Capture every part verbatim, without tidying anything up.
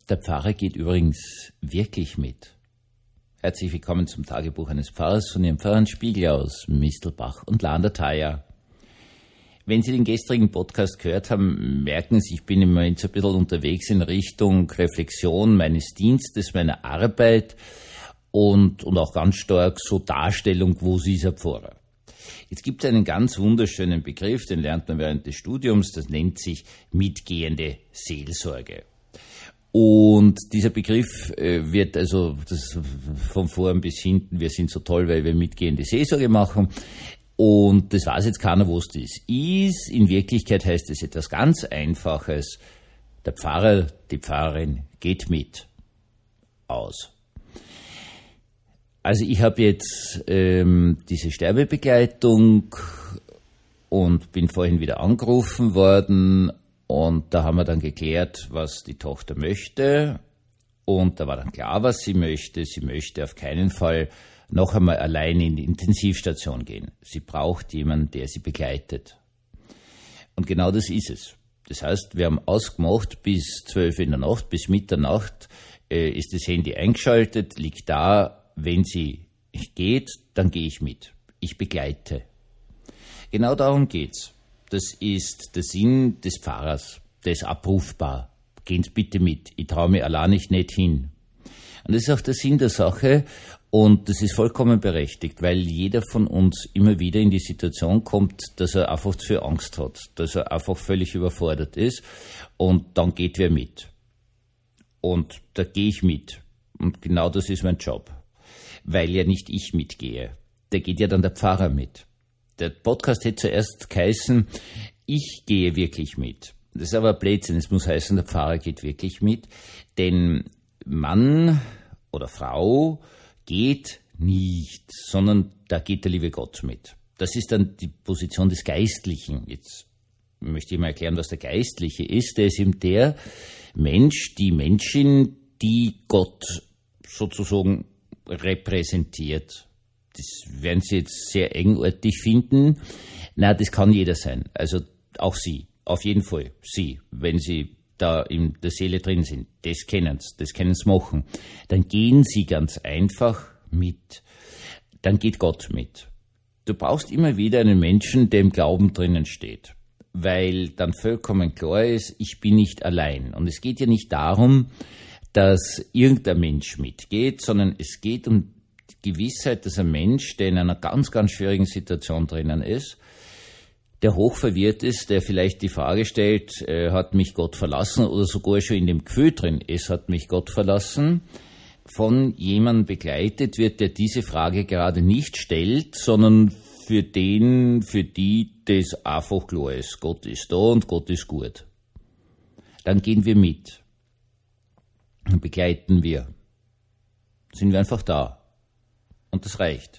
Der Pfarrer geht übrigens wirklich mit. Herzlich willkommen zum Tagebuch eines Pfarrers von Ihrem Pfarrer Spiegel aus Mistelbach und Landerthaya. Wenn Sie den gestrigen Podcast gehört haben, merken Sie, ich bin im Moment so ein bisschen unterwegs in Richtung Reflexion meines Dienstes, meiner Arbeit und, und auch ganz stark so Darstellung, wo Sie ist ein Pfarrer. Jetzt gibt es einen ganz wunderschönen Begriff, den lernt man während des Studiums, das nennt sich mitgehende Seelsorge. Und dieser Begriff äh, wird also das von vorn bis hinten, wir sind so toll, weil wir mitgehende Seelsorge machen. Und das weiß jetzt keiner, was das ist. In Wirklichkeit heißt es etwas ganz Einfaches. Der Pfarrer, die Pfarrerin geht mit. Aus. Also ich habe jetzt ähm, diese Sterbebegleitung und bin vorhin wieder angerufen worden und da haben wir dann geklärt, was die Tochter möchte und da war dann klar, was sie möchte. Sie möchte auf keinen Fall noch einmal allein in die Intensivstation gehen. Sie braucht jemanden, der sie begleitet. Und genau das ist es. Das heißt, wir haben ausgemacht, bis zwölf in der Nacht, bis Mitternacht äh, ist das Handy eingeschaltet, liegt da. Wenn sie geht, dann gehe ich mit. Ich begleite. Genau darum geht's. Das ist der Sinn des Pfarrers. Der ist abrufbar. Gehen Sie bitte mit. Ich traue mir allein nicht, nicht hin. Und das ist auch der Sinn der Sache. Und das ist vollkommen berechtigt, weil jeder von uns immer wieder in die Situation kommt, dass er einfach zu viel Angst hat. Dass er einfach völlig überfordert ist. Und dann geht wer mit. Und da gehe ich mit. Und genau das ist mein Job. Weil ja nicht ich mitgehe. Da geht ja dann der Pfarrer mit. Der Podcast hätte zuerst geheißen, ich gehe wirklich mit. Das ist aber Blödsinn. Es muss heißen, der Pfarrer geht wirklich mit. Denn Mann oder Frau geht nicht, sondern da geht der liebe Gott mit. Das ist dann die Position des Geistlichen. Jetzt möchte ich mal erklären, was der Geistliche ist. Der ist eben der Mensch, die Menschin, die Gott sozusagen repräsentiert. Das werden Sie jetzt sehr engartig finden. Na, das kann jeder sein. Also auch Sie. Auf jeden Fall Sie. Wenn Sie da in der Seele drin sind. Das kennen Sie. Das können Sie machen. Dann gehen Sie ganz einfach mit. Dann geht Gott mit. Du brauchst immer wieder einen Menschen, der im Glauben drinnen steht. Weil dann vollkommen klar ist, ich bin nicht allein. Und es geht ja nicht darum, dass irgendein Mensch mitgeht, sondern es geht um die Gewissheit, dass ein Mensch, der in einer ganz, ganz schwierigen Situation drinnen ist, der hochverwirrt ist, der vielleicht die Frage stellt, äh, hat mich Gott verlassen oder sogar schon in dem Gefühl drin, es hat mich Gott verlassen, von jemandem begleitet wird, der diese Frage gerade nicht stellt, sondern für den, für die das einfach klar ist. Gott ist da und Gott ist gut. Dann gehen wir mit. Dann begleiten wir. Sind wir einfach da. Und das reicht.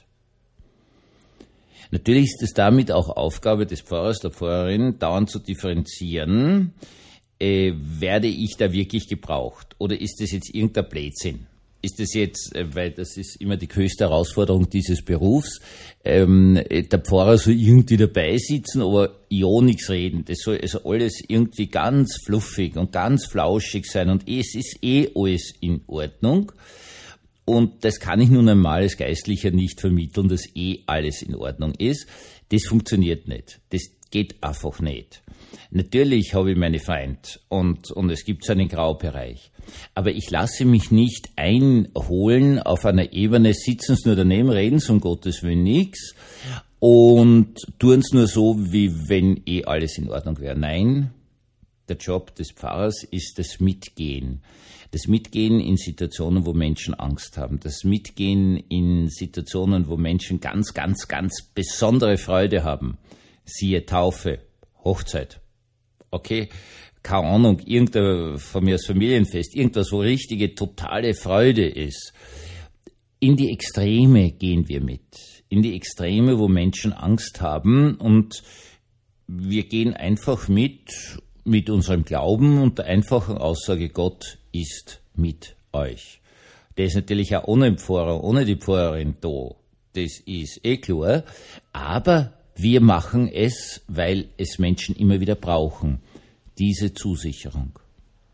Natürlich ist es damit auch Aufgabe des Pfarrers, der Pfarrerin, dauernd zu differenzieren, äh, werde ich da wirklich gebraucht? Oder ist das jetzt irgendein Blödsinn? Ist das jetzt, äh, weil das ist immer die höchste Herausforderung dieses Berufs, ähm, der Pfarrer soll irgendwie dabei sitzen, aber ja nichts reden. Das soll also alles irgendwie ganz fluffig und ganz flauschig sein und es ist eh alles in Ordnung. Und das kann ich nun einmal als Geistlicher nicht vermitteln, dass eh alles in Ordnung ist. Das funktioniert nicht. Das geht einfach nicht. Natürlich habe ich meine Feinde und, und es gibt so einen Graubereich. Aber ich lasse mich nicht einholen auf einer Ebene, sitzen sie nur daneben, reden sie um Gottes Willen nichts und tun es nur so, wie wenn eh alles in Ordnung wäre. Nein, der Job des Pfarrers ist das Mitgehen. Das Mitgehen in Situationen, wo Menschen Angst haben. Das Mitgehen in Situationen, wo Menschen ganz, ganz, ganz besondere Freude haben. Siehe Taufe, Hochzeit. Okay, keine Ahnung, irgendein, von mir als Familienfest, irgendwas, wo richtige, totale Freude ist. In die Extreme gehen wir mit. In die Extreme, wo Menschen Angst haben und wir gehen einfach mit, mit unserem Glauben und der einfachen Aussage, Gott ist mit euch. Der ist natürlich auch ohne den Pfarrer, ohne die Pfarrerin da. Das ist eh klar. Aber wir machen es, weil es Menschen immer wieder brauchen. Diese Zusicherung.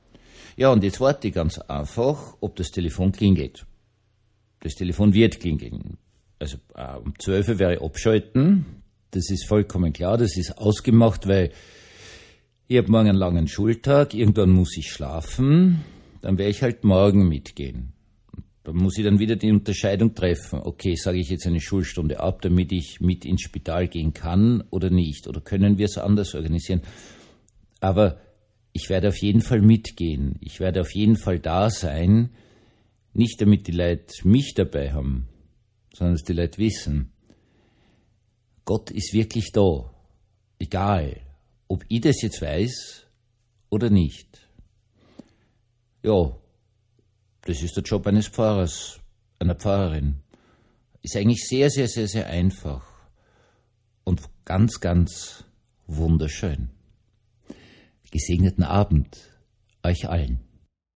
Ja, und jetzt warte ich ganz einfach, ob das Telefon klingelt. Das Telefon wird klingeln. Also äh, um zwölf Uhr werde ich abschalten. Das ist vollkommen klar, das ist ausgemacht, weil ich habe morgen einen langen Schultag, irgendwann muss ich schlafen, dann werde ich halt morgen mitgehen. Da muss ich dann wieder die Unterscheidung treffen. Okay, sage ich jetzt eine Schulstunde ab, damit ich mit ins Spital gehen kann oder nicht? Oder können wir es anders organisieren? Aber ich werde auf jeden Fall mitgehen. Ich werde auf jeden Fall da sein. Nicht damit die Leute mich dabei haben, sondern dass die Leute wissen, Gott ist wirklich da. Egal, ob ich das jetzt weiß oder nicht. Ja, das ist der Job eines Pfarrers, einer Pfarrerin. Ist eigentlich sehr, sehr, sehr, sehr einfach und ganz, ganz wunderschön. Gesegneten Abend euch allen.